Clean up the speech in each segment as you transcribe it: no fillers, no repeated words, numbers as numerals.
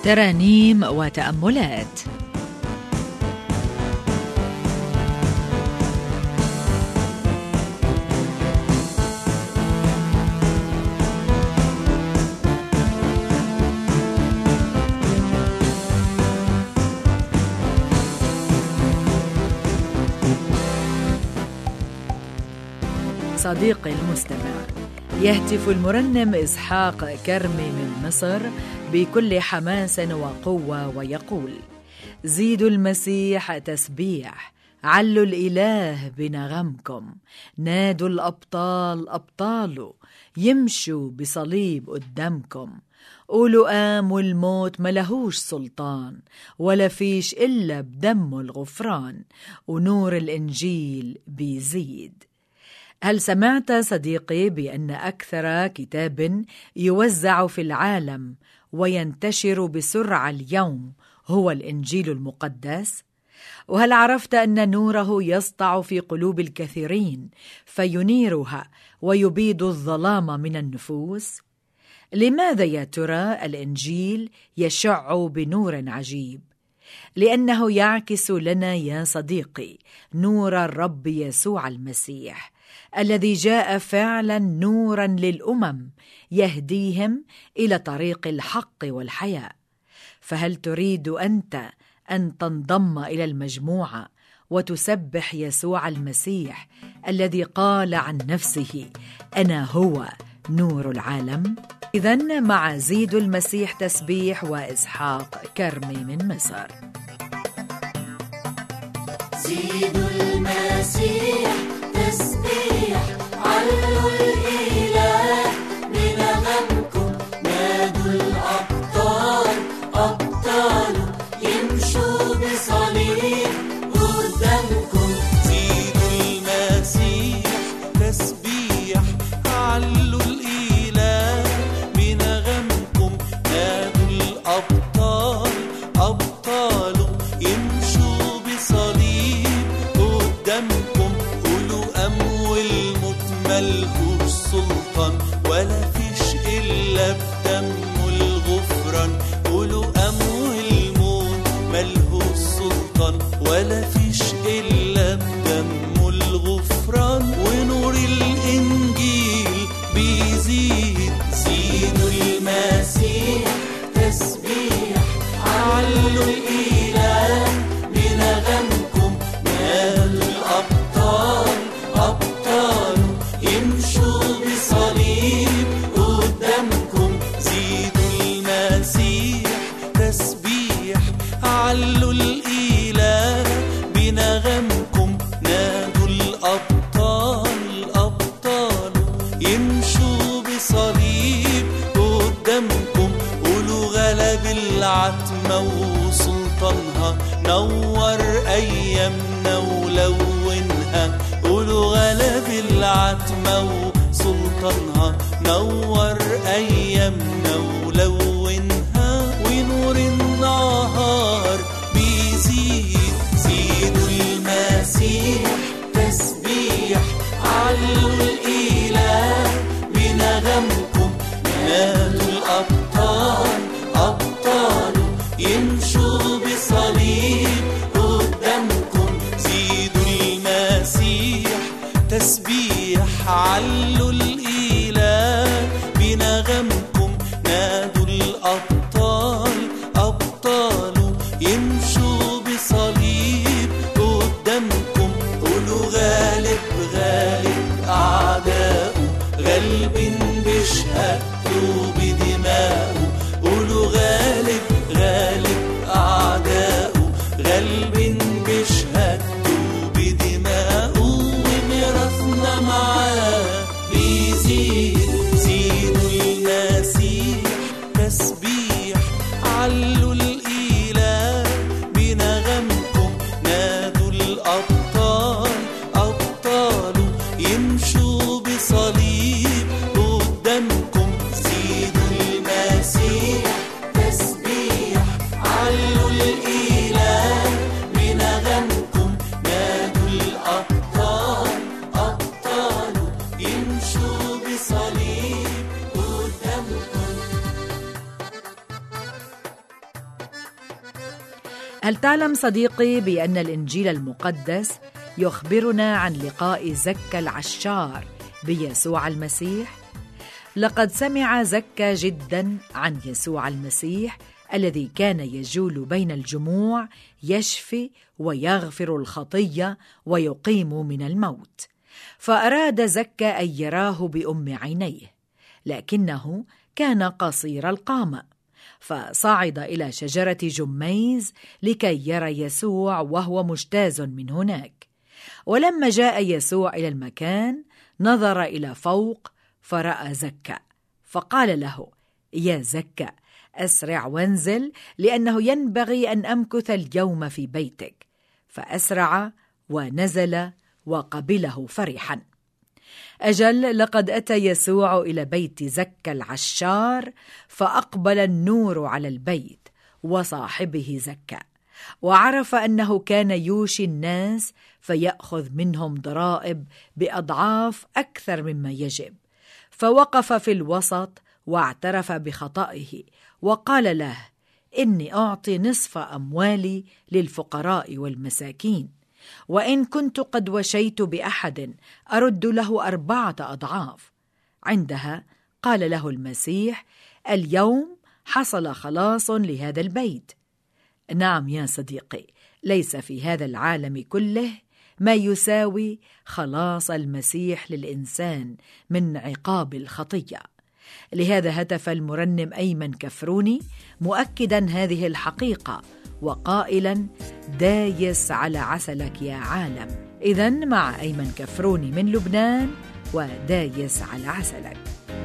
ترانيم وتأملات. صديقي المستمع، يهتف المرنم إسحاق كرمي من مصر بكل حماس وقوة ويقول: زيدوا المسيح تسبيح، علوا الإله بنغمكم، نادوا الأبطال أبطاله، يمشوا بصليب قدامكم، قولوا قام والموت ملهوش سلطان، ولا فيش إلا بدمه الغفران، ونور الإنجيل بيزيد. هل سمعت صديقي بأن أكثر كتاب يوزع في العالم وينتشر بسرعة اليوم هو الإنجيل المقدس؟ وهل عرفت أن نوره يسطع في قلوب الكثيرين فينيرها ويبيد الظلام من النفوس؟ لماذا يا ترى الإنجيل يشع بنور عجيب؟ لأنه يعكس لنا يا صديقي نور الرب يسوع المسيح، الذي جاء فعلا نورا للأمم يهديهم إلى طريق الحق والحياة. فهل تريد أنت أن تنضم إلى المجموعة وتسبح يسوع المسيح الذي قال عن نفسه: أنا هو نور العالم؟ إذن مع زيد المسيح تسبيح وإسحاق كرمي من مصر. زيد المسيح تسبيح، علوا الإله بنغمكم، نادوا الأبطال أبطاله، يمشوا بصليب قدامكم. زيد المسيح تسبيح، علوا الإله بنغمكم، نادوا الأبطال أبطاله، يمشوا بصليب قدامكم. قولوا أمو الموت ملهوش سلطان، ولا فيش إلا بدمه الغفران. قولوا أمو الموت ملهوش سلطان، ولا فيش إلا بدمه الغفران، ونور الإنجيل بيزيد. زيدوا المسيح تسبيح، علوا الإله بنغمكم، نادوا الأبطال أبطاله، يمشوا بصليب قدامكم. زيدوا المسيح تسبيح، علوا الإله بنغمكم، نادوا الأبطال أبطاله، يمشوا بصليب قدامكم. قولوا غلب العتمة وسلطانها، نور أيامنا ولونها. قولوا غلب العتمة وسلطانها، نور أيامنا ولونها، ونور النهار بيزيد. زيدوا المسيح تسبيح، علوا الإله بنغمكم، نادوا الأبطال أبطاله، يمشوا بصليب قدامكم. زيدوا المسيح تسبيح، علوا الإله بنغمكم، نادوا الأبطال أبطاله، يمشوا بصليب قدامكم. قولوا غالب غالب أعداؤه، غالب بشهادته بدماؤه. قولوا غالب غالب أعداؤه، غالب بشهادته بدماؤه، وميراثنا معاه بيزيد. زيدوا المسيح تسبيح، علوا الإله بنغمكم، نادوا الأبطال أبطاله، يمشوا بصليب قدامكم. زيدوا المسيح تسبيح، علوا الإله بنغمكم، نادوا الأبطال أبطاله، يمشوا بصليب قدامكم. هل تعلم صديقي بأن الإنجيل المقدس يخبرنا عن لقاء زكا العشار بيسوع المسيح؟ لقد سمع زكا جدا عن يسوع المسيح الذي كان يجول بين الجموع يشفي ويغفر الخطية ويقيم من الموت، فأراد زكا أن يراه بأم عينيه، لكنه كان قصير القامة، فصعد إلى شجرة جميز لكي يرى يسوع وهو مجتاز من هناك. ولما جاء يسوع إلى المكان نظر إلى فوق فرأى زكا، فقال له: يا زكا، أسرع وانزل، لأنه ينبغي أن أمكث اليوم في بيتك. فأسرع ونزل وقبله فرحا. أجل، لقد أتى يسوع إلى بيت زكا العشار، فأقبل النور على البيت وصاحبه زكا، وعرف أنه كان يوشي الناس فيأخذ منهم ضرائب بأضعاف أكثر مما يجب، فوقف في الوسط واعترف بخطئه وقال له: إني أعطي نصف أموالي للفقراء والمساكين، وإن كنت قد وشيت بأحد أرد له 4 أضعاف. عندها قال له المسيح: اليوم حصل خلاص لهذا البيت. نعم يا صديقي، ليس في هذا العالم كله ما يساوي خلاص المسيح للإنسان من عقاب الخطية. لهذا هتف المرنم أيمن كفروني مؤكدا هذه الحقيقة وقائلا: دايس على عسلك يا عالم. إذن مع أيمن كفروني من لبنان، ودايس على عسلك.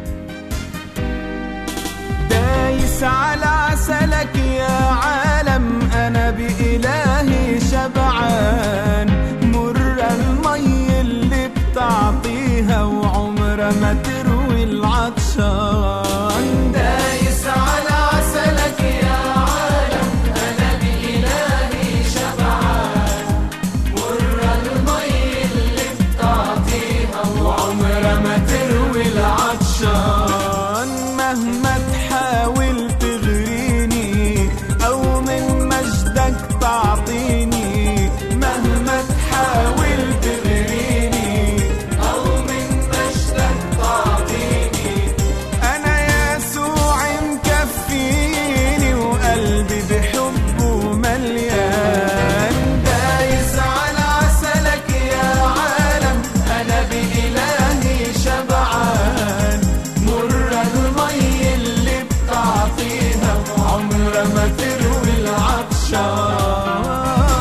دايس على عسلك يا عالم، أنا بإلهي شبعان، مر المي اللي بتعطيها وعمر ما تروي العطشان. دايس على عسلك يا عالم، أنا بإلهي شبعان، مر المي اللي بتعطيها وعمر ما تروي العطشان. مهما تحاول تغريني أو من مجدك تعطيني، مهما تحاول تغريني أو من مجدك تعطيني، أنا يسوع مكفيني وقلبي بحبه مليان. دايس على عسلك يا عالم، أنا بإلهي شبعان، مر المي اللي بتعطيها عمر ما تروي العطشان.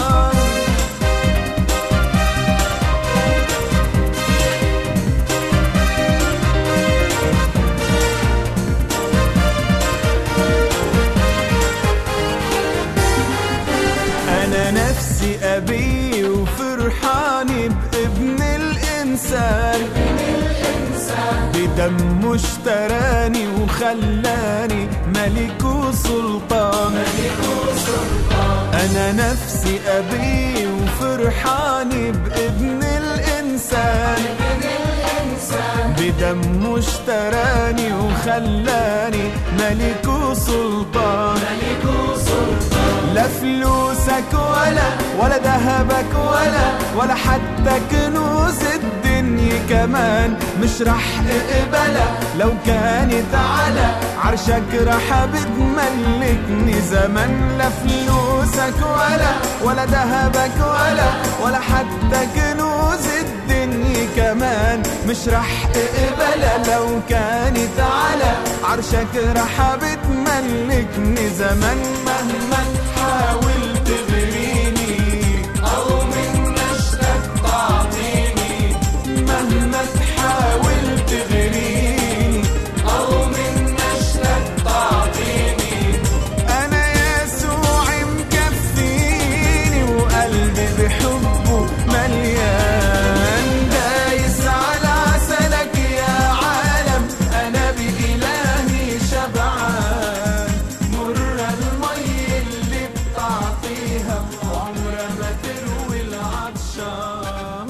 أنا نفسي أبي وفرحاني بابن الإنسان، بدمه اشتراني وخلاني ملك وسلطان. أنا نفسي أبي وفرحاني بابن الإنسان، بدمه اشتراني وخلاني ملك وسلطان. لا فلوسك ولا ذهبك ولا حتى كنوز الدنيا كمان مش رح اقبلها، لو كانت على عرشك رح بتملكني زمن. لا فلوسك ولا ذهبك ولا حتى كنوز الدنيا كمان مش رح اقبلها، لو كانت على عرشك رح بتملكني زمن. مهما تحاول تغريني أو من مجدك تعطيني، مهما تحاول تغريني أو من مجدك تعطيني، أنا يسوع مكفيني وقلبي بحبه مليان. دايس على عسلك يا عالم، أنا بإلهي شبعان، مر المي اللي بتعطيها وعمر ما تروي العطشان.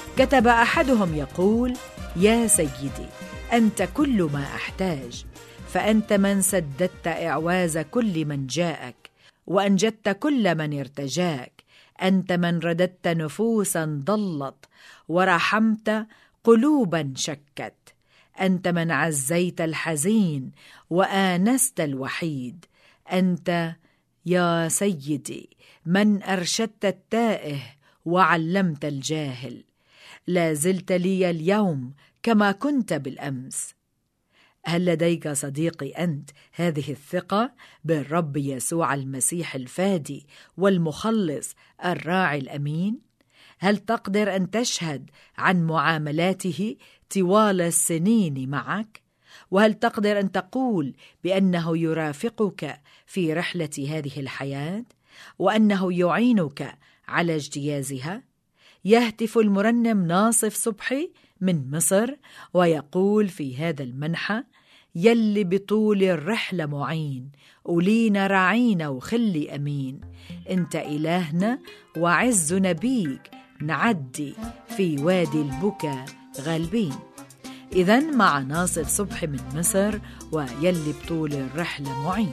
كتب أحدهم يقول: يا سيدي، أنت كل ما أحتاج، فأنت من سددت إعواز كل من جاءك، وأنجدت كل من ارتجاك. أنت من رددت نفوسا ضلت، ورحمت قلوبا شكت. أنت من عزيت الحزين وآنست الوحيد. أنت يا سيدي من أرشدت التائه وعلمت الجاهل. لا زلت لي اليوم كما كنت بالأمس. هل لديك صديقي أنت هذه الثقة بالرب يسوع المسيح الفادي والمخلص الراعي الأمين؟ هل تقدر أن تشهد عن معاملاته طوال السنين معك؟ وهل تقدر أن تقول بأنه يرافقك في رحلة هذه الحياة وأنه يعينك على اجتيازها؟ يهتف المرنم ناصف صبحي من مصر ويقول في هذا المنحى: يلي بطول الرحلة معين، ولينا رعينا وخلي أمين. انت إلهنا وعزنا بيك، نعدي في وادي البكا غالبين. إذن مع ناصف صبحي من مصر ويلي بطول الرحلة معين.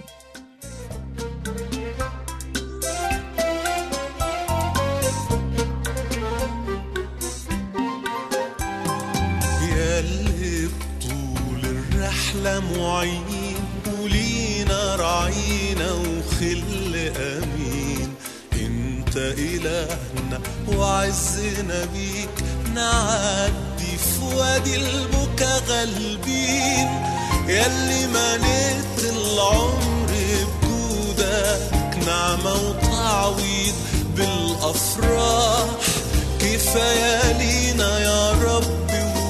يلي بطول الرحلة معين، ولينا رعينا وخل أمين. انت إلهنا وعزنا بيك، نعدي في وادي البكا غالبين. يلي مليت العمر بجودك، نعمة وتعويض بالأفراح. كفاية لينا يا رب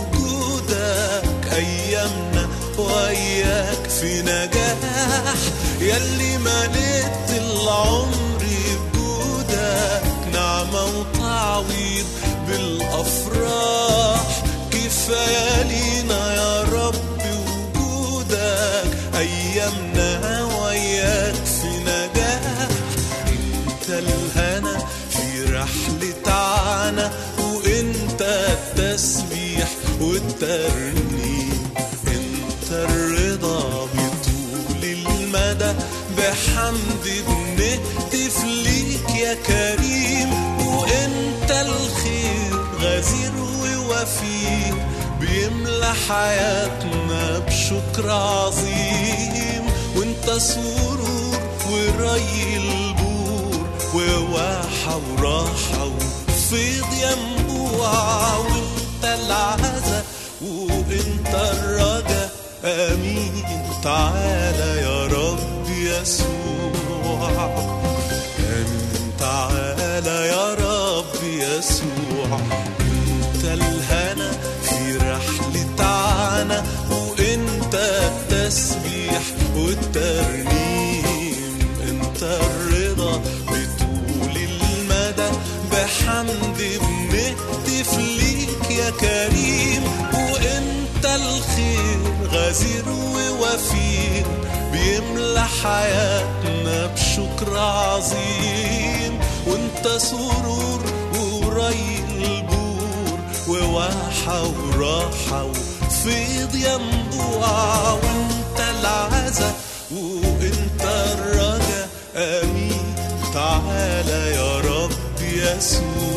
وجودك، أيامنا وإياك في نجاح. يلي مليت العمر بجودك، نعمة وتعويض بالأفراح. كفاية لينا يا رب وجودك، أيامنا وإياك في نجاح. انت الهنا في رحلة عنا، وانت التسبيح والترنيم. انت الرضا بطول المدى، بحمد بنهتف ليك يا كريم. وانت الخير غزير ووفير، بيملى حياتنا بشكر عظيم. وانت سرور وري البور، وواحة وراحة وفيض ينبوع. وانت العزة وانت الرجا، امين. تعالى يا رب يسوع، امين. تعالى يا رب يسوع. انت الهنا في رحلة عنا، وانت التسبيح والترنيم. انت الرضا بطول المدى، بحمد بنهتف ليك يا كريم. وانت الخير غزير ووفير، بيملى حياتنا بشكر عظيم. وانت سرور وري البور، وواحة وراحة وفيض ينبوع. وانت العزة وانت الرجا، امين. تعالى يا رب يسوع.